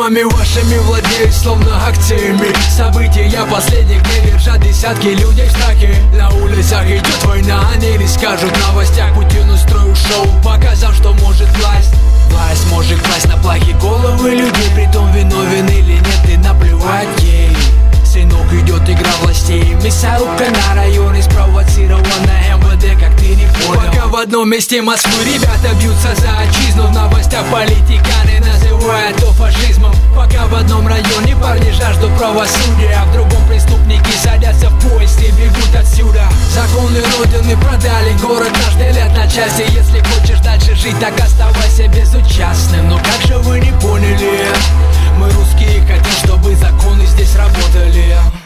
Умами вашими владеют словно акциями. События последних дней держат десятки людей в страхе. На улицах идет война, они не скажут в новостях. Путин устроил шоу, показав, что может власть. Власть может класть на плохие головы людей, притом виновен или нет, и наплевать ей. Сынок, идет игра властей. Мясорубка на районе спровоцирована МВД, как ты не понял. Пока в одном месте Москвы ребята бьются за отчизну, в новостях политиканы называют то фашизмом. Пока в одном районе парни жаждут правосудия, а в другом преступники садятся в поезд и бегут отсюда. Законы Родины продали, город наш делят на части. Если хочешь дальше жить, так оставайся безучастным. Но как же вы не поняли? Мы русские хотим, чтобы законы здесь работали.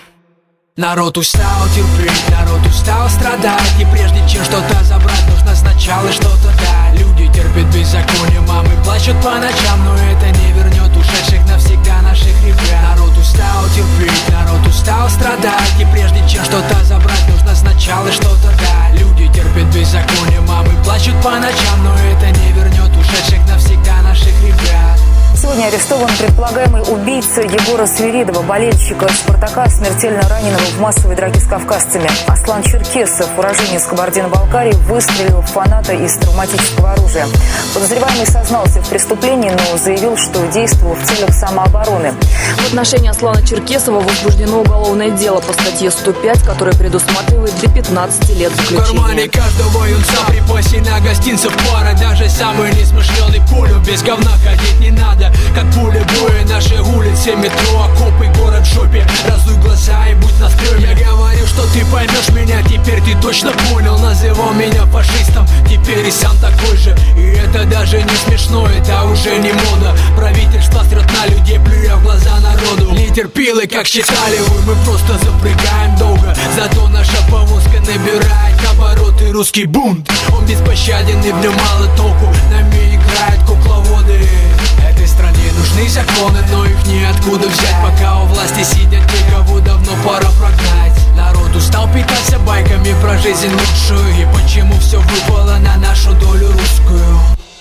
Народ устал терпеть, народ устал страдать. И прежде чем что-то забрать, нужно сначала что-то дать. Люди терпят беззаконие, мамы плачут по ночам, но это не вернет ушедших навсегда наших ребят. Народ устал терпеть, народ устал страдать. И прежде чем что-то забрать, нужно сначала что-то дать. Люди терпят беззаконие, мамы плачут по ночам, но это не вернет ушедших навсегда наших ребят. Сегодня арестован предполагаемый убийца Егора Свиридова, болельщика «Спартака», смертельно раненого в массовой драке с кавказцами. Аслан Черкесов, уроженец Кабардино-Балкарии, выстрелил в фаната из травматического оружия. Подозреваемый сознался в преступлении, но заявил, что действовал в целях самообороны. В отношении Аслана Черкесова возбуждено уголовное дело по статье 105, которое предусматривает до 15 лет заключения. В кармане каждого юнца припасена гостинцев пара. Даже самый несмышленый пулю без говна ходить не надо. Как пули боя, наши улицы, метро, окопы, город в жопе. Разуй глаза и будь на стреме. Я говорю, что ты поймешь меня, теперь ты точно понял. Называл меня фашистом, теперь и сам такой же. И это даже не смешно, это уже не мода. Правительство срет на людей, плюя в глаза народу. Нетерпилы, как считали вы, мы просто запрягаем долго. Зато наша повозка набирает обороты. Русский бунт, он беспощаден и в нем мало толку. Нами играют кукловоды. Этой стране нужны законы, но их неоткуда взять. Пока у власти сидят те, кого давно пора прогнать. Народ устал питаться байками про жизнь лучшую. И почему все выпало на нашу долю русскую.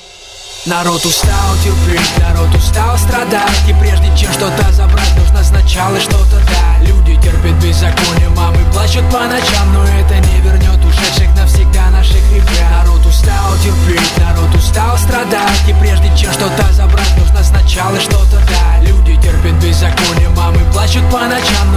Народ устал терпеть, народ устал страдать. И прежде чем что-то забрать, нужно сначала что-то дать. Люди терпят беззаконие, мамы плачут по ночам, но это не вернет ушедших навсегда наших ребят. Народ устал терпеть, народ устал страдать. И прежде чем что-то забрать, нужно сначала что-то дать. Люди терпят беззаконие, мамы плачут по ночам,